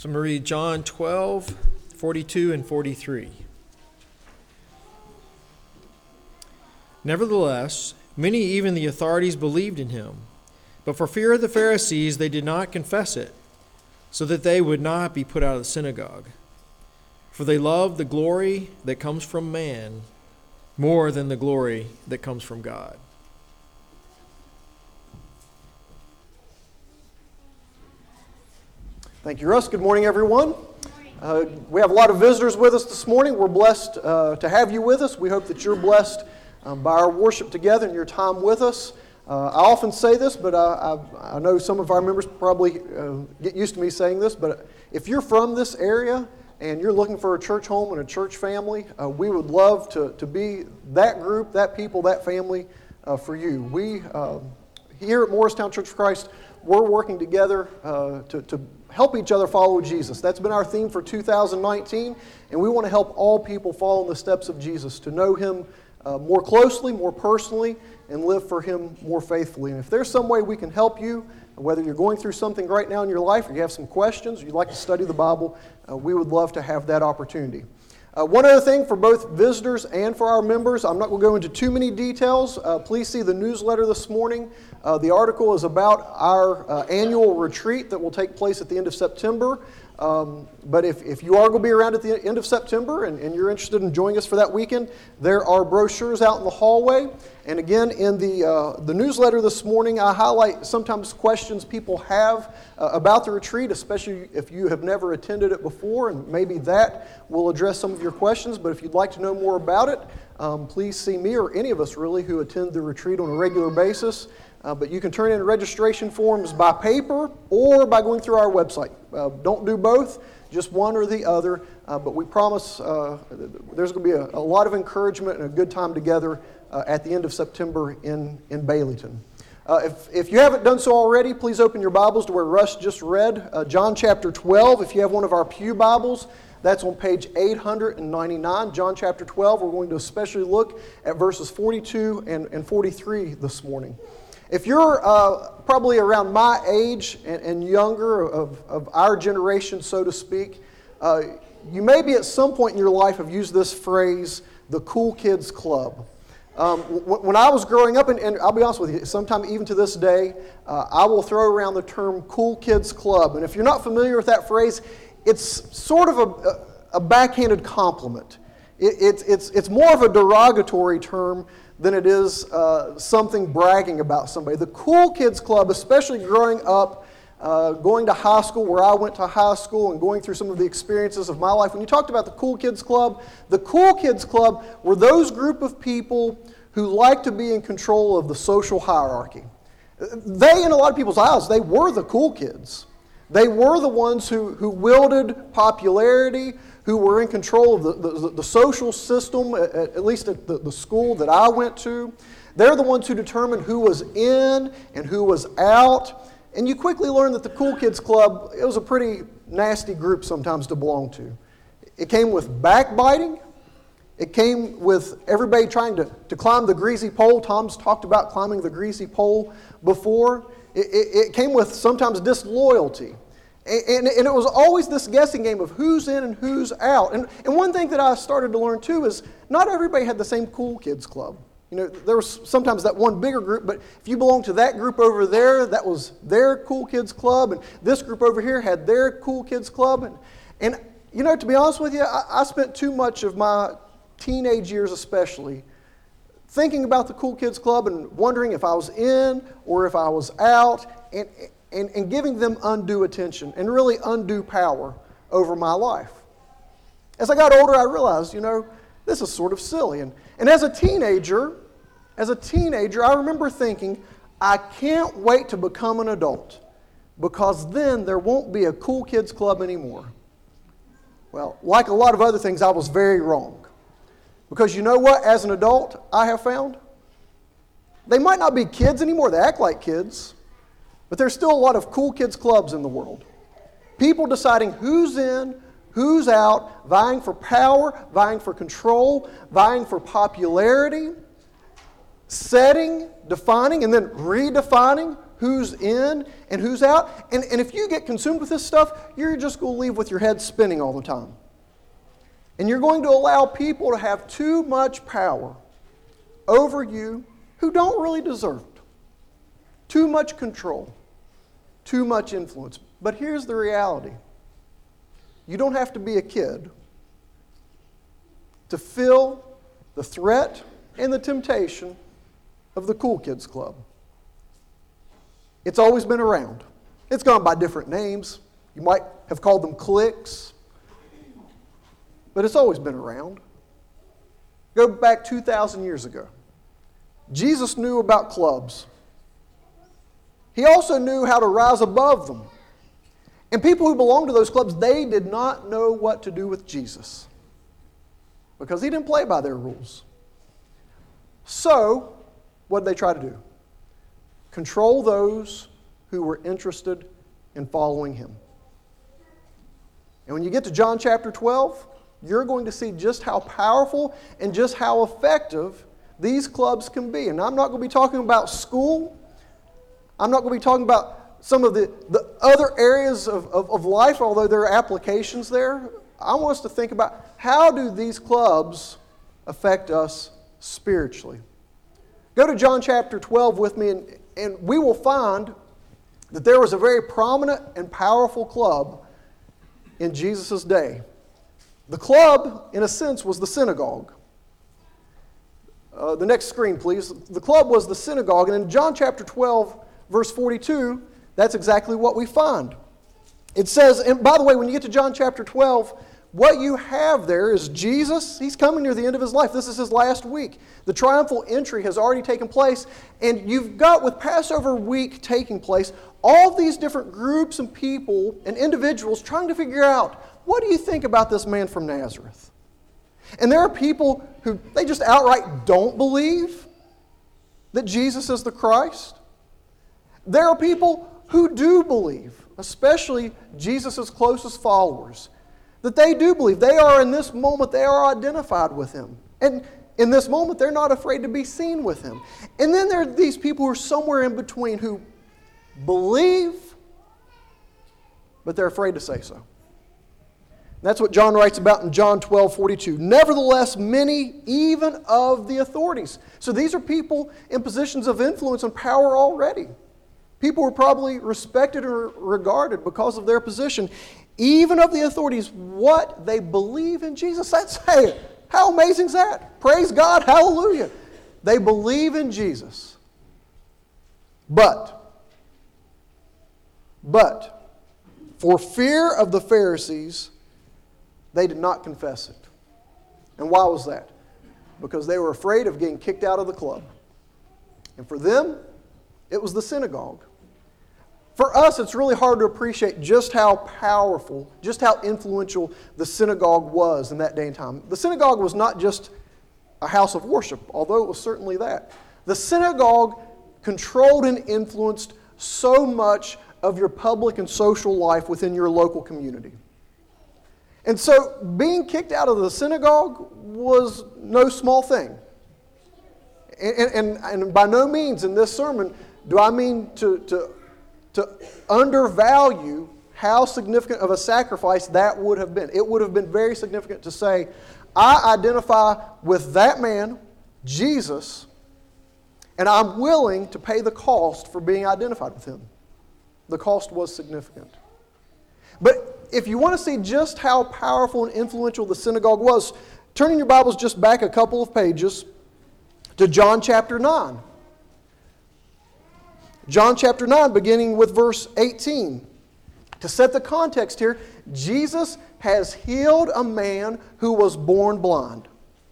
So I'm going to read John 12, 42 and 43. Nevertheless, many, even the authorities, believed in him. But for fear of the Pharisees, they did not confess it, so that they would not be put out of the synagogue. For they loved the glory that comes from man more than the glory that comes from God. Thank you, Russ. Good morning, everyone. We have a lot of visitors with us this morning. We're blessed to have you with us. We hope that you're blessed by our worship together and your time with us. I often say this, but I know some of our members probably get used to me saying this, but if you're from this area and you're looking for a church home and a church family, we would love to be that group, that people, that family for you. We, here at Morristown Church of Christ, we're working together to help each other follow Jesus. That's been our theme for 2019, and we want to help all people follow in the steps of Jesus, to know Him more closely, more personally, and live for Him more faithfully. And if there's some way we can help you, whether you're going through something right now in your life, or you have some questions, or you'd like to study the Bible, we would love to have that opportunity. One other thing for both visitors and for our members, I'm not going to go into too many details. Please see the newsletter this morning. The article is about our annual retreat that will take place at the end of September. But if you are going to be around at the end of September and you're interested in joining us for that weekend, there are brochures out in the hallway. And again, in the newsletter this morning, I highlight sometimes questions people have about the retreat, especially if you have never attended it before, and maybe that will address some of your questions. But if you'd like to know more about it, please see me or any of us really who attend the retreat on a regular basis. But you can turn in registration forms by paper or by going through our website. Don't do both, just one or the other. But we promise there's going to be a lot of encouragement and a good time together at the end of September in Baileyton. If you haven't done so already, please open your Bibles to where Russ just read, John chapter 12. If you have one of our pew Bibles, that's on page 899, John chapter 12. We're going to especially look at verses 42 and 43 this morning. If you're probably around my age and younger, of our generation, so to speak, you maybe at some point in your life have used this phrase, the Cool Kids Club. When I was growing up, and I'll be honest with you, sometime even to this day, I will throw around the term Cool Kids Club. And if you're not familiar with that phrase, it's sort of a backhanded compliment. It's more of a derogatory term than it is something bragging about somebody. The Cool Kids Club, especially growing up, going to high school, where I went to high school, and going through some of the experiences of my life. When you talked about the Cool Kids Club were those group of people who like to be in control of the social hierarchy. They, in a lot of people's eyes, they were the cool kids. They were the ones who wielded popularity, who were in control of the social system, at least at the school that I went to. They're the ones who determined who was in and who was out. And you quickly learn that the Cool Kids Club, it was a pretty nasty group sometimes to belong to. It came with backbiting. It came with everybody trying to climb the greasy pole. Tom's talked about climbing the greasy pole before. It came with sometimes disloyalty. And it was always this guessing game of who's in and who's out. And one thing that I started to learn too is not everybody had the same Cool Kids Club. You know, there was sometimes that one bigger group, but if you belonged to that group over there, that was their Cool Kids Club, and this group over here had their Cool Kids Club. And you know, to be honest with you, I spent too much of my teenage years especially thinking about the Cool Kids Club and wondering if I was in or if I was out, and giving them undue attention and really undue power over my life. As I got older, I realized, you know, this is sort of silly. And as a teenager, I remember thinking, I can't wait to become an adult, because then there won't be a Cool Kids Club anymore. Well, like a lot of other things, I was very wrong. Because you know what, as an adult, I have found? They might not be kids anymore, they act like kids, but there's still a lot of Cool Kids Clubs in the world. People deciding who's in, who's out, vying for power, vying for control, vying for popularity, setting, defining, and then redefining who's in and who's out. And if you get consumed with this stuff, you're just going to leave with your head spinning all the time. And you're going to allow people to have too much power over you who don't really deserve it. Too much control, too much influence. But here's the reality. You don't have to be a kid to feel the threat and the temptation of the Cool Kids Club. It's always been around. It's gone by different names. You might have called them cliques, but it's always been around. Go back 2,000 years ago. Jesus knew about clubs. He also knew how to rise above them. And people who belonged to those clubs, they did not know what to do with Jesus because he didn't play by their rules. So, what did they try to do? Control those who were interested in following him. And when you get to John chapter 12, you're going to see just how powerful and just how effective these clubs can be. And I'm not going to be talking about school. I'm not going to be talking about some of the other areas of life, although there are applications there. I want us to think about how do these clubs affect us spiritually. Go to John chapter 12 with me, and we will find that there was a very prominent and powerful club in Jesus' day. The club, in a sense, was the synagogue. The next screen, please. The club was the synagogue, and in John chapter 12, verse 42, that's exactly what we find. It says, and by the way, when you get to John chapter 12, what you have there is Jesus. He's coming near the end of his life. This is his last week. The triumphal entry has already taken place, and you've got, with Passover week taking place, all these different groups and people and individuals trying to figure out, what do you think about this man from Nazareth? And there are people who, they just outright don't believe that Jesus is the Christ. There are people who do believe, especially Jesus' closest followers, that they do believe. They are, in this moment, they are identified with him. And in this moment, they're not afraid to be seen with him. And then there are these people who are somewhere in between who believe, but they're afraid to say so. That's what John writes about in John 12:42. Nevertheless, many, even of the authorities. So these are people in positions of influence and power already. People who are probably respected or regarded because of their position. Even of the authorities, what they believe in Jesus. That's, hey, how amazing is that? Praise God, hallelujah. They believe in Jesus. But, for fear of the Pharisees, they did not confess it. And why was that? Because they were afraid of getting kicked out of the club. And for them, it was the synagogue. For us, it's really hard to appreciate just how powerful, just how influential the synagogue was in that day and time. The synagogue was not just a house of worship, although it was certainly that. The synagogue controlled and influenced so much of your public and social life within your local community. And so being kicked out of the synagogue was no small thing. And by no means in this sermon do I mean to undervalue how significant of a sacrifice that would have been. It would have been very significant to say, I identify with that man, Jesus, and I'm willing to pay the cost for being identified with him. The cost was significant. But if you want to see just how powerful and influential the synagogue was, turn in your Bibles just back a couple of pages to John chapter 9. John chapter 9, beginning with verse 18. To set the context here, Jesus has healed a man who was born blind.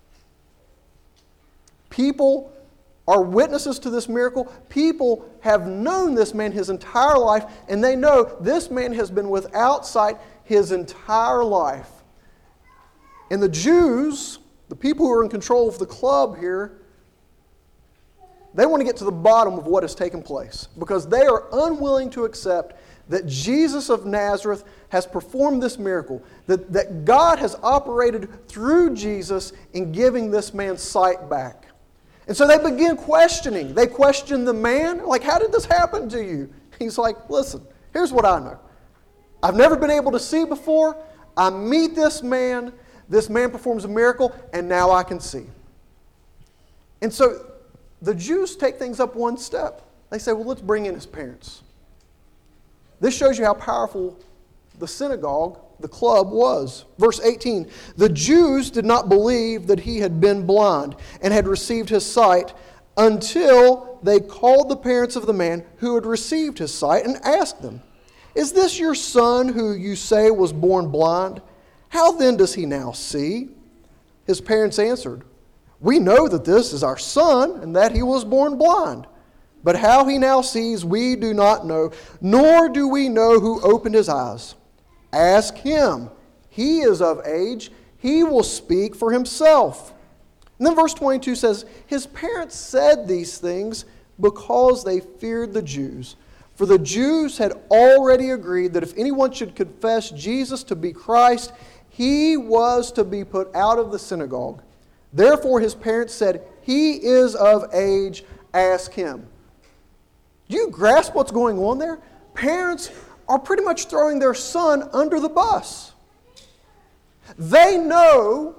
People are witnesses to this miracle. People have known this man his entire life, and they know this man has been without sight his entire life. And the Jews, the people who are in control of the club here, they want to get to the bottom of what has taken place because they are unwilling to accept that Jesus of Nazareth has performed this miracle, that God has operated through Jesus in giving this man sight back. And so they begin questioning. They question the man, like, how did this happen to you? He's like, listen, here's what I know. I've never been able to see before. I meet this man performs a miracle, and now I can see. And so the Jews take things up one step. They say, well, let's bring in his parents. This shows you how powerful the synagogue, the club, was. Verse 18, the Jews did not believe that he had been blind and had received his sight until they called the parents of the man who had received his sight and asked them, is this your son who you say was born blind? How then does he now see? His parents answered, we know that this is our son and that he was born blind. But how he now sees we do not know, nor do we know who opened his eyes. Ask him. He is of age. He will speak for himself. And then verse 22 says, his parents said these things because they feared the Jews. For the Jews had already agreed that if anyone should confess Jesus to be Christ, he was to be put out of the synagogue. Therefore his parents said, he is of age, ask him. Do you grasp what's going on there? Parents are pretty much throwing their son under the bus. They know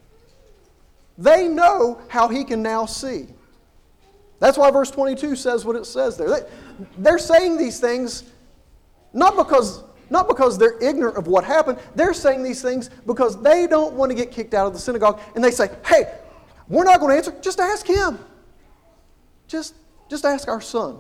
how he can now see. That's why verse 22 says what it says there. They're saying these things not because they're ignorant of what happened. They're saying these things because they don't want to get kicked out of the synagogue. And they say, hey, we're not going to answer. Just ask him. Just ask our son.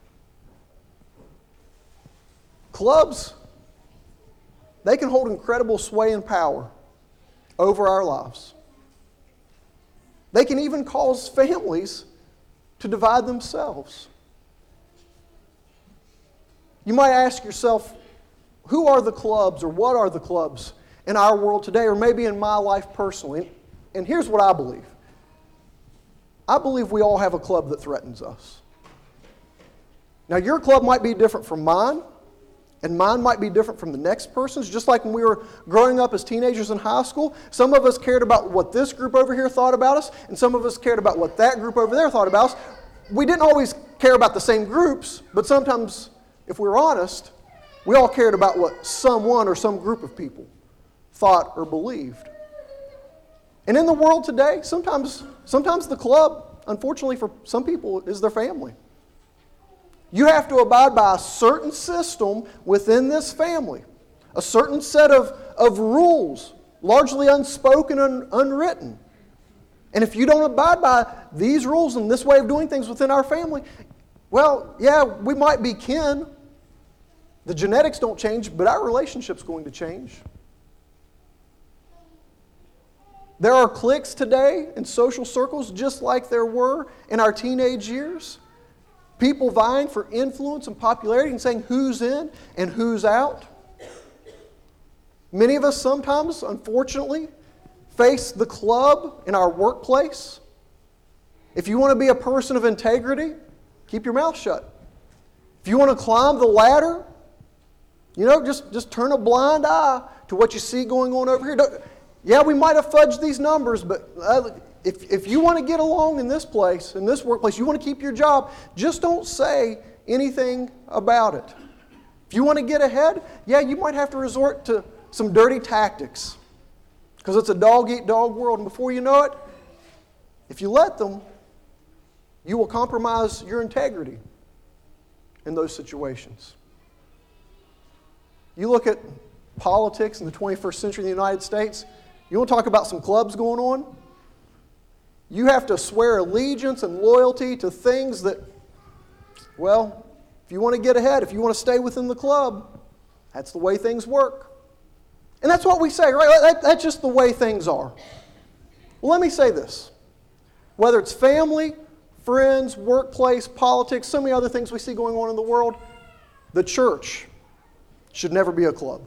Clubs, they can hold incredible sway and power over our lives. They can even cause families to divide themselves. You might ask yourself, who are the clubs or what are the clubs in our world today, or maybe in my life personally? And here's what I believe. I believe we all have a club that threatens us. Now, your club might be different from mine, and mine might be different from the next person's. Just like when we were growing up as teenagers in high school, some of us cared about what this group over here thought about us, and some of us cared about what that group over there thought about us. We didn't always care about the same groups, but sometimes, if we're honest, we all cared about what someone or some group of people thought or believed. And in the world today, sometimes the club, unfortunately for some people, is their family. You have to abide by a certain system within this family, a certain set of rules, largely unspoken and unwritten. And if you don't abide by these rules and this way of doing things within our family, well, yeah, we might be kin. The genetics don't change, but our relationship's going to change. There are cliques today in social circles just like there were in our teenage years. People vying for influence and popularity and saying who's in and who's out. Many of us sometimes, unfortunately, face the club in our workplace. If you want to be a person of integrity, keep your mouth shut. If you want to climb the ladder, just turn a blind eye to what you see going on over here. Yeah, we might have fudged these numbers, but if you want to get along in this place, in this workplace, you want to keep your job, just don't say anything about it. If you want to get ahead, yeah, you might have to resort to some dirty tactics because it's a dog-eat-dog world, and before you know it, if you let them, you will compromise your integrity in those situations. You look at politics in the 21st century in the United States, you want to talk about some clubs going on? You have to swear allegiance and loyalty to things that, well, if you want to get ahead, if you want to stay within the club, that's the way things work. And that's what we say, right? That's just the way things are. Well, let me say this. Whether it's family, friends, workplace, politics, so many other things we see going on in the world, the church should never be a club.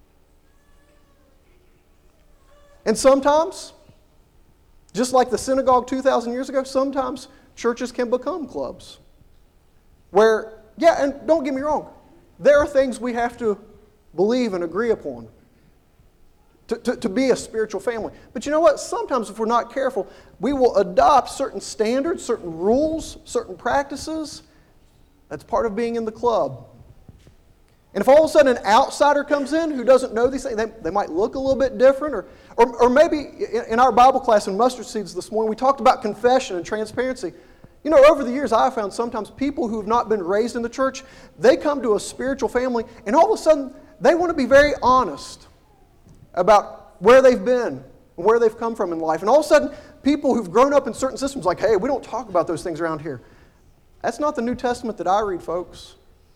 And sometimes, just like the synagogue 2,000 years ago, sometimes churches can become clubs. Where, yeah, and don't get me wrong, there are things we have to believe and agree upon. to be a spiritual family. But you know what? Sometimes if we're not careful, we will adopt certain standards, certain rules, certain practices. That's part of being in the club. And if all of a sudden an outsider comes in who doesn't know these things, they might look a little bit different. Or maybe in our Bible class in Mustard Seeds this morning, we talked about confession and transparency. You know, over the years I've found sometimes people who have not been raised in the church, they come to a spiritual family and all of a sudden they want to be very honest about where they've been and where they've come from in life. And all of a sudden people who've grown up in certain systems like, hey, we don't talk about those things around here. That's not the New Testament that I read, folks.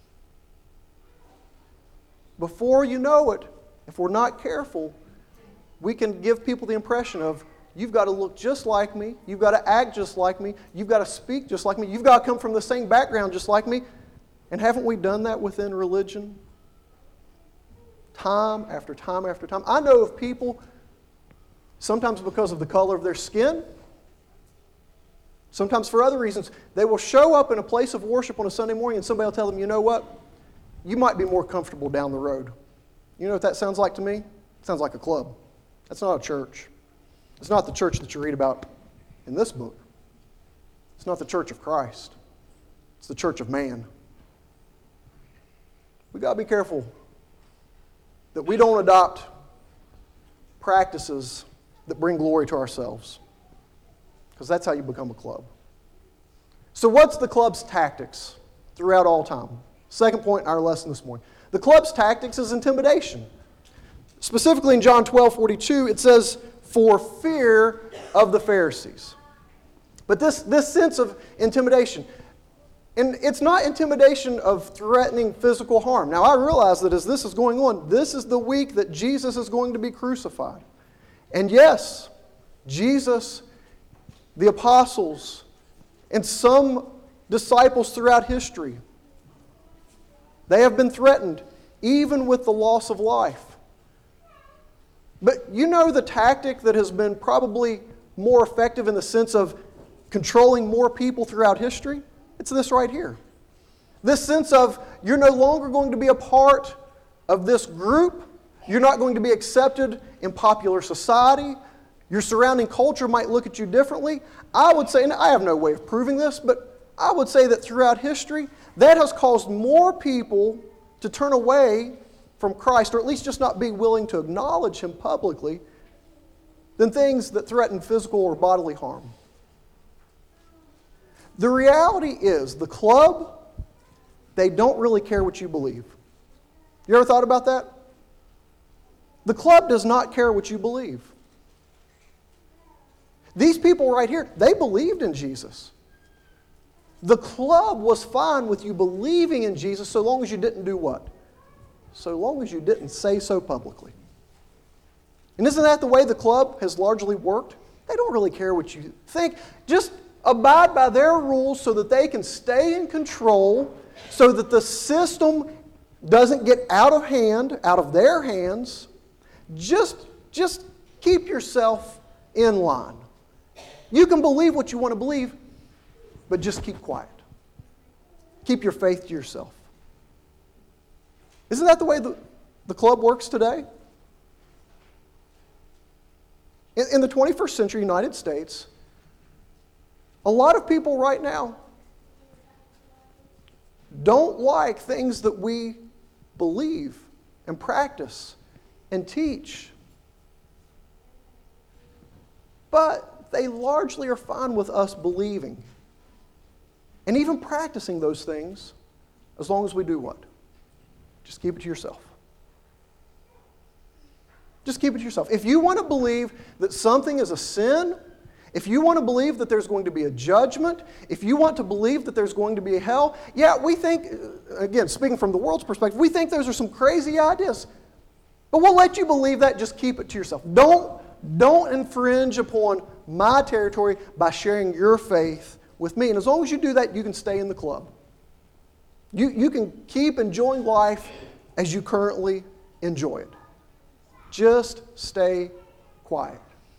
Before you know it, if we're not careful, we can give people the impression of, you've got to look just like me, you've got to act just like me, you've got to speak just like me, you've got to come from the same background just like me. And haven't we done that within religion? Time after time after time. I know of people, sometimes because of the color of their skin, sometimes for other reasons, they will show up in a place of worship on a Sunday morning and somebody will tell them, you know what? You might be more comfortable down the road. You know what that sounds like to me? It sounds like a club. That's not a church. It's not the church that you read about in this book. It's not the church of Christ. It's the church of man. We've got to be careful that we don't adopt practices that bring glory to ourselves, because that's how you become a club. So what's the club's tactics throughout all time? Second point in our lesson this morning. The club's tactics is intimidation. Specifically in John 12:42, it says, for fear of the Pharisees. But this sense of intimidation, and it's not intimidation of threatening physical harm. Now I realize that as this is going on, this is the week that Jesus is going to be crucified. And yes, Jesus, the apostles, and some disciples throughout history, they have been threatened, even with the loss of life. But you know the tactic that has been probably more effective in the sense of controlling more people throughout history? It's this right here. This sense of you're no longer going to be a part of this group. You're not going to be accepted in popular society. Your surrounding culture might look at you differently. I would say, and I have no way of proving this, but I would say that throughout history, that has caused more people to turn away from Christ, or at least just not be willing to acknowledge Him publicly, than things that threaten physical or bodily harm. The reality is, the club, they don't really care what you believe. You ever thought about that? The club does not care what you believe. These people right here, they believed in Jesus. The club was fine with you believing in Jesus so long as you didn't do what? So long as you didn't say so publicly. And isn't that the way the club has largely worked? They don't really care what you think. Just abide by their rules so that they can stay in control, so that the system doesn't get out of hand, out of their hands. Just keep yourself in line. You can believe what you want to believe, but just keep quiet. Keep your faith to yourself. Isn't that the way the club works today? In the 21st century United States, a lot of people right now don't like things that we believe and practice and teach. But they largely are fine with us believing and even practicing those things as long as we do what? Just keep it to yourself. Just keep it to yourself. If you want to believe that something is a sin, if you want to believe that there's going to be a judgment, if you want to believe that there's going to be a hell, yeah, we think, again, speaking from the world's perspective, we think those are some crazy ideas. But we'll let you believe that, just keep it to yourself. Don't infringe upon my territory by sharing your faith with me. And as long as you do that, you can stay in the club. You can keep enjoying life as you currently enjoy it. Just stay quiet.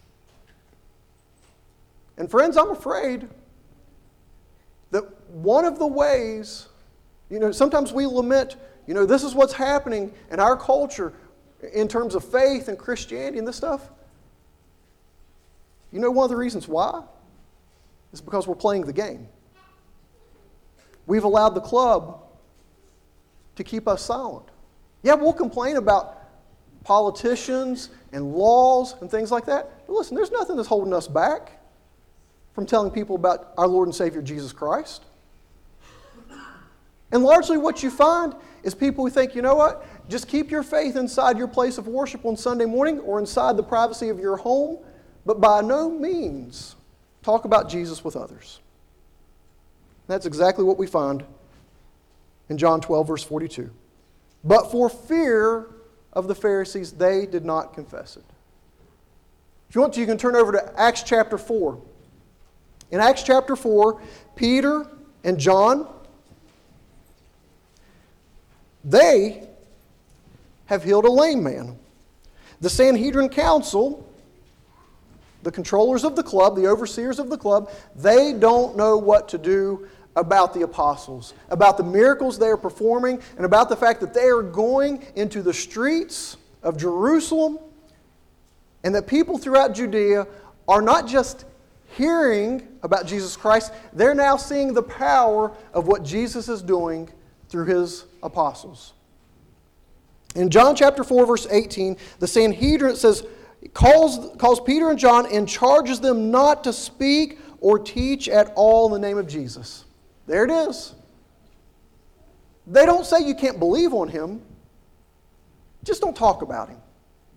And friends, I'm afraid that one of the ways, sometimes we lament, this is what's happening in our culture, in terms of faith and Christianity and this stuff? You know one of the reasons why? It's because we're playing the game. We've allowed the club to keep us silent. Yeah, we'll complain about politicians and laws and things like that. But listen, there's nothing that's holding us back from telling people about our Lord and Savior Jesus Christ. And largely what you find is people who think, you know what, just keep your faith inside your place of worship on Sunday morning or inside the privacy of your home, but by no means talk about Jesus with others. That's exactly what we find in John 12, verse 42. But for fear of the Pharisees, they did not confess it. If you want to, you can turn over to Acts chapter 4. In Acts chapter 4, Peter and John, they have healed a lame man. The Sanhedrin Council, the controllers of the club, the overseers of the club, they don't know what to do about the apostles, about the miracles they are performing, and about the fact that they are going into the streets of Jerusalem, and that people throughout Judea are not just hearing about Jesus Christ, they're now seeing the power of what Jesus is doing through His apostles. In John chapter 4, verse 18, the Sanhedrin, it says, calls Peter and John and charges them not to speak or teach at all in the name of Jesus. There it is. They don't say you can't believe on Him. Just don't talk about Him.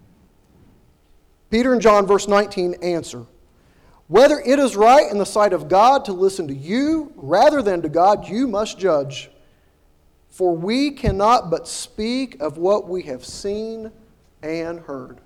Peter and John, verse 19, answer, whether it is right in the sight of God to listen to you rather than to God, you must judge. For we cannot but speak of what we have seen and heard.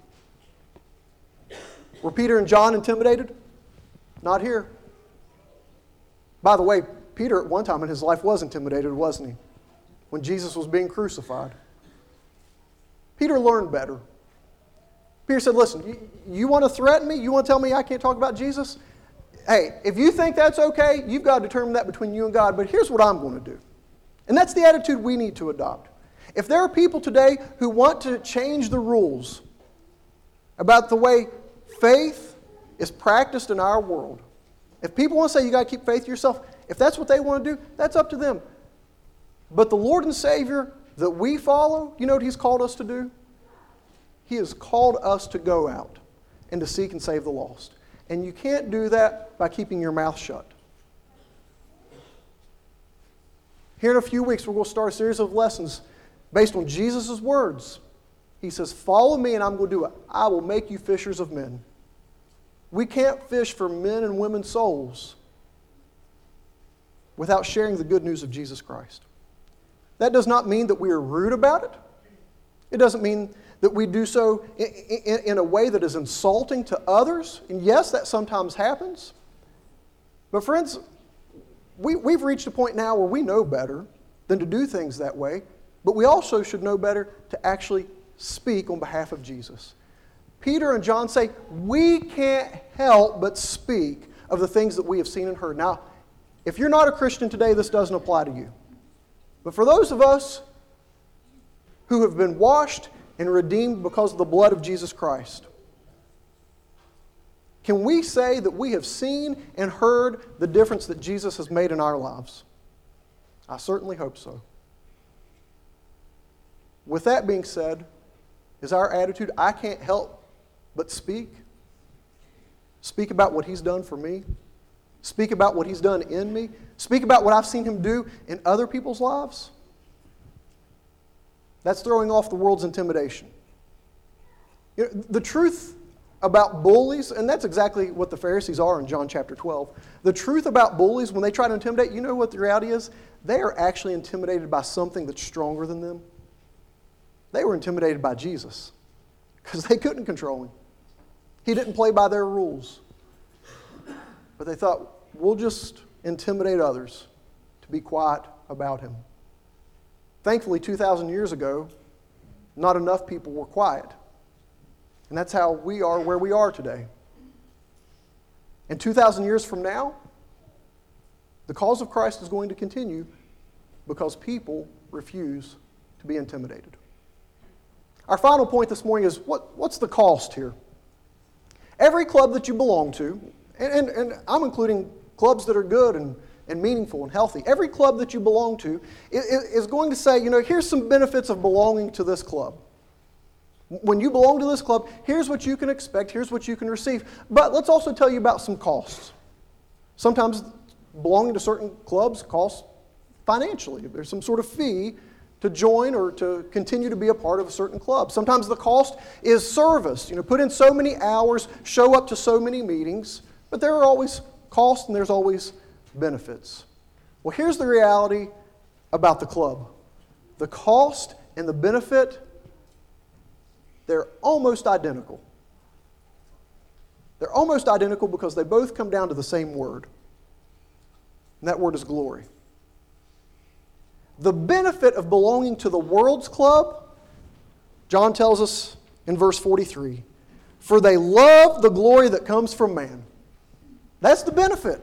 Were Peter and John intimidated? Not here. By the way, Peter at one time in his life was intimidated, wasn't he? When Jesus was being crucified. Peter learned better. Peter said, listen, you want to threaten me? You want to tell me I can't talk about Jesus? Hey, if you think that's okay, you've got to determine that between you and God, but here's what I'm going to do. And that's the attitude we need to adopt. If there are people today who want to change the rules about the way faith is practiced in our world, if people want to say you got to keep faith to yourself, if that's what they want to do, that's up to them. But the Lord and Savior that we follow, you know what He's called us to do? He has called us to go out and to seek and save the lost. And you can't do that by keeping your mouth shut. Here in a few weeks, we're going to start a series of lessons based on Jesus' words. He says, follow me and I'm going to do it. I will make you fishers of men. We can't fish for men and women's souls without sharing the good news of Jesus Christ. That does not mean that we are rude about it. It doesn't mean that we do so in a way that is insulting to others. And yes, that sometimes happens. But friends, we've reached a point now where we know better than to do things that way. But we also should know better to actually speak on behalf of Jesus. Peter and John say, we can't help but speak of the things that we have seen and heard. Now, if you're not a Christian today, this doesn't apply to you. But for those of us who have been washed and redeemed because of the blood of Jesus Christ, can we say that we have seen and heard the difference that Jesus has made in our lives? I certainly hope so. With that being said, is our attitude, I can't help but speak? Speak about what He's done for me. Speak about what He's done in me. Speak about what I've seen Him do in other people's lives. That's throwing off the world's intimidation. You know, the truth about bullies, and that's exactly what the Pharisees are in John chapter 12. The truth about bullies, when they try to intimidate, you know what the reality is? They are actually intimidated by something that's stronger than them. They were intimidated by Jesus because they couldn't control Him. He didn't play by their rules. But they thought, we'll just intimidate others to be quiet about Him. Thankfully, 2,000 years ago, not enough people were quiet. And that's how we are where we are today. And 2,000 years from now, the cause of Christ is going to continue because people refuse to be intimidated. Our final point this morning is what's the cost here? Every club that you belong to, and I'm including clubs that are good and meaningful and healthy, every club that you belong to is going to say, here's some benefits of belonging to this club. When you belong to this club, here's what you can expect, here's what you can receive. But let's also tell you about some costs. Sometimes belonging to certain clubs costs financially. There's some sort of fee to join or to continue to be a part of a certain club. Sometimes the cost is service. Put in so many hours, show up to so many meetings, but there are always costs and there's always benefits. Well, here's the reality about the club. The cost and the benefit, they're almost identical. They're almost identical because they both come down to the same word. And that word is glory. The benefit of belonging to the world's club, John tells us in verse 43, for they love the glory that comes from man. That's the benefit.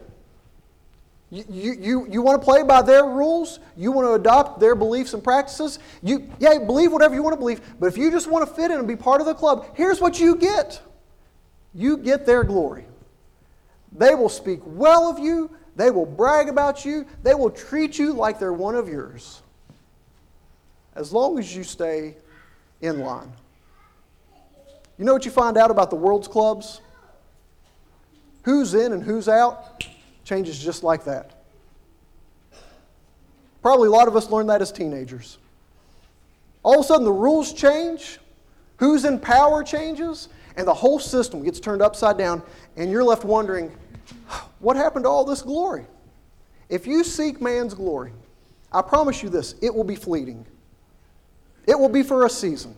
You want to play by their rules? You want to adopt their beliefs and practices? Believe whatever you want to believe, but if you just want to fit in and be part of the club, here's what you get. You get their glory. They will speak well of you. They will brag about you. They will treat you like they're one of yours. As long as you stay in line. You know what you find out about the world's clubs? Who's in and who's out changes just like that. Probably a lot of us learned that as teenagers. All of a sudden the rules change, who's in power changes, and the whole system gets turned upside down, and you're left wondering, what happened to all this glory? If you seek man's glory, I promise you this, it will be fleeting. It will be for a season.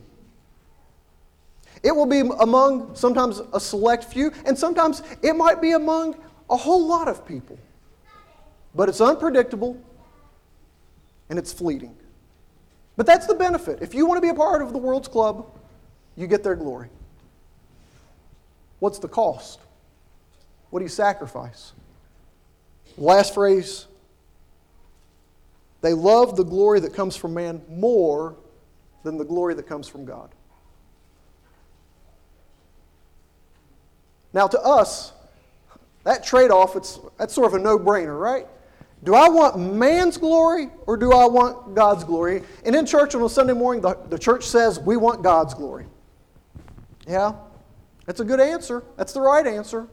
It will be among sometimes a select few, and sometimes it might be among a whole lot of people. But it's unpredictable, and it's fleeting. But that's the benefit. If you want to be a part of the world's club, you get their glory. What's the cost? What do you sacrifice? Last phrase, they love the glory that comes from man more than the glory that comes from God. Now to us, that trade-off, that's sort of a no-brainer, right? Do I want man's glory or do I want God's glory? And in church on a Sunday morning, the church says we want God's glory. Yeah, that's a good answer. That's the right answer.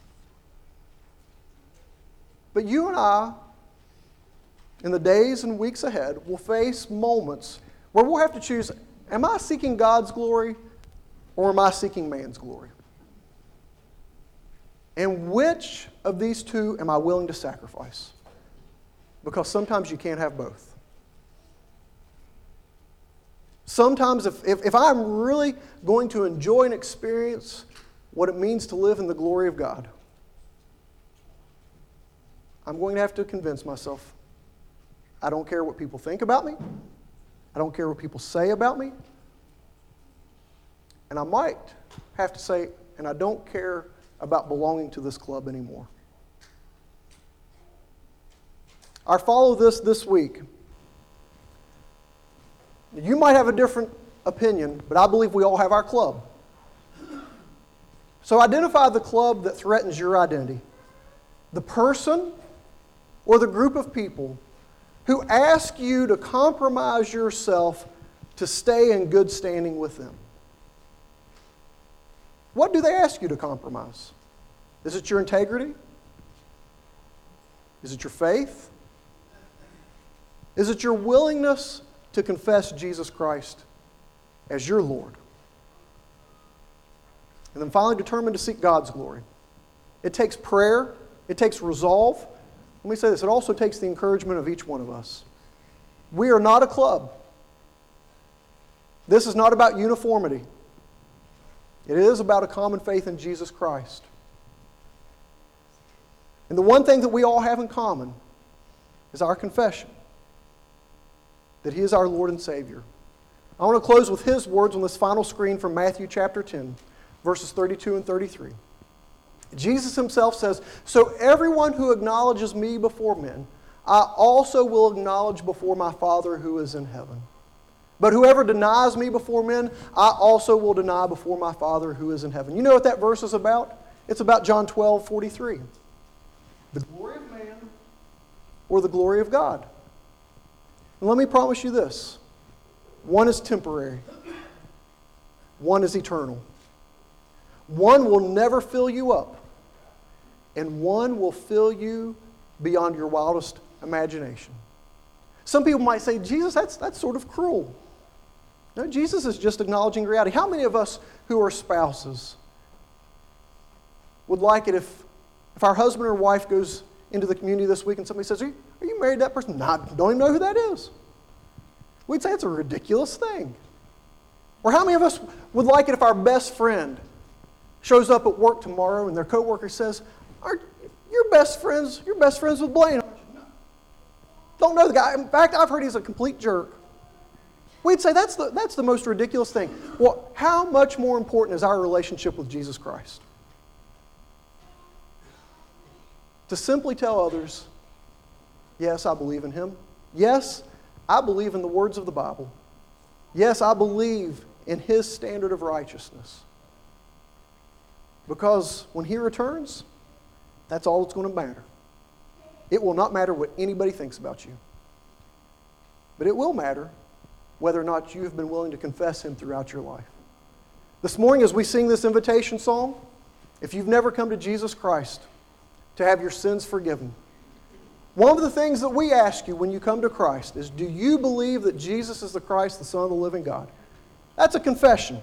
But you and I, in the days and weeks ahead, will face moments where we'll have to choose, am I seeking God's glory or am I seeking man's glory? And which of these two am I willing to sacrifice? Because sometimes you can't have both. Sometimes if I'm really going to enjoy and experience what it means to live in the glory of God, I'm going to have to convince myself, I don't care what people think about me. I don't care what people say about me. And I might have to say, and I don't care about belonging to this club anymore. Our follow this week. You might have a different opinion, but I believe we all have our club. So identify the club that threatens your identity. The person or the group of people who ask you to compromise yourself to stay in good standing with them. What do they ask you to compromise? Is it your integrity? Is it your faith? Is it your willingness to confess Jesus Christ as your Lord? And then finally, determine to seek God's glory. It takes prayer. It takes resolve. Let me say this. It also takes the encouragement of each one of us. We are not a club. This is not about uniformity. It is about a common faith in Jesus Christ. And the one thing that we all have in common is our confession that He is our Lord and Savior. I want to close with His words on this final screen from Matthew chapter 10, verses 32 and 33. Jesus Himself says, "So everyone who acknowledges me before men, I also will acknowledge before my Father who is in heaven. But whoever denies me before men, I also will deny before my Father who is in heaven. You know what that verse is about? It's about John 12:43. The glory of man or the glory of God. And let me promise you this. One is temporary. One is eternal. One will never fill you up. And one will fill you beyond your wildest imagination. Some people might say, Jesus, that's sort of cruel. No, Jesus is just acknowledging reality. How many of us who are spouses would like it if our husband or wife goes into the community this week and somebody says, are you married to that person? No, I don't even know who that is. We'd say it's a ridiculous thing. Or how many of us would like it if our best friend shows up at work tomorrow and their coworker says, you're best friends with Blaine? Don't know the guy. In fact, I've heard he's a complete jerk. We'd say that's the most ridiculous thing. Well, how much more important is our relationship with Jesus Christ? To simply tell others, yes, I believe in Him. Yes, I believe in the words of the Bible. Yes, I believe in His standard of righteousness. Because when He returns, that's all that's going to matter. It will not matter what anybody thinks about you. But it will matter whether or not you have been willing to confess Him throughout your life. This morning as we sing this invitation song, if you've never come to Jesus Christ to have your sins forgiven, one of the things that we ask you when you come to Christ is, do you believe that Jesus is the Christ, the Son of the living God? That's a confession.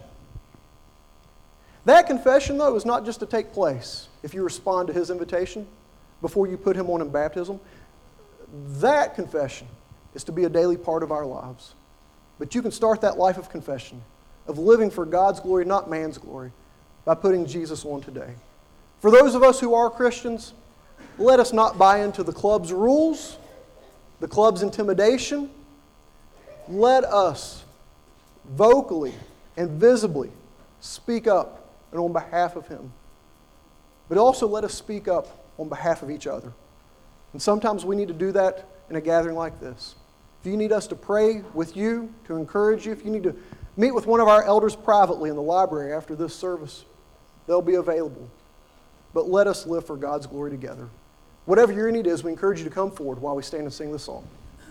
That confession, though, is not just to take place if you respond to His invitation before you put Him on in baptism. That confession is to be a daily part of our lives. But you can start that life of confession, of living for God's glory, not man's glory, by putting Jesus on today. For those of us who are Christians, let us not buy into the club's rules, the club's intimidation. Let us vocally and visibly speak up and on behalf of Him. But also let us speak up on behalf of each other. And sometimes we need to do that in a gathering like this. If you need us to pray with you, to encourage you, if you need to meet with one of our elders privately in the library after this service, they'll be available. But let us live for God's glory together. Whatever your need is, we encourage you to come forward while we stand and sing this song.